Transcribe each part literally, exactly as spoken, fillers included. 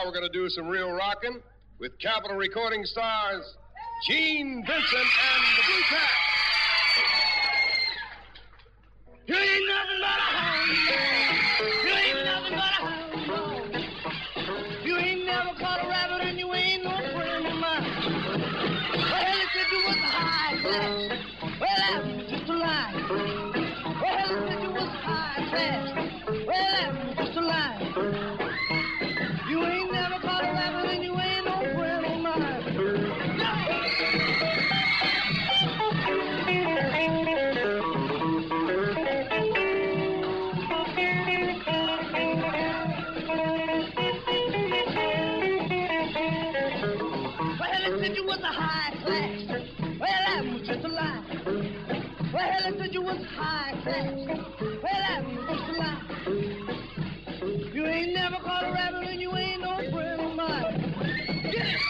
we're going to do some real rocking with Capitol Recording stars Gene Vincent and the Blue Cats. You ain't nothing but a hound dog. You ain't nothing but a hound dog. You ain't never caught a rabbit and you ain't no friend of mine. Well, if you was a high class, well, that was just a lie. Well, if you was a high class, well, that was just a lie. You ain't never caught a rabbit and you ain't no friend of mine. You was a high class. Well, that was just a lie. Well, I said you was high class. Well, that was just a lie. You ain't never caught a rabbit and you ain't no friend of mine. Get it!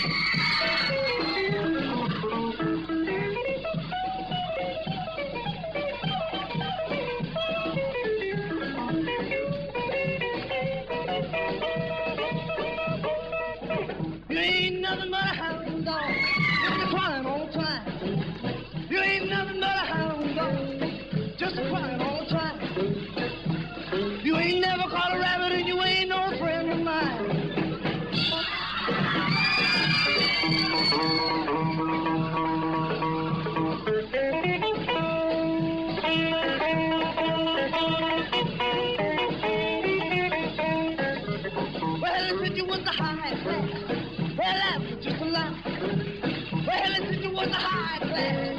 You ain't nothing but a hound dog, just a crying all the time. You ain't nothing but a hound dog, just a crying all the time. You ain't never caught a rabbit and you ain't no friend of mine. Well, I said you was a high class. Well, that was just a lie. Well, I said you was a high class.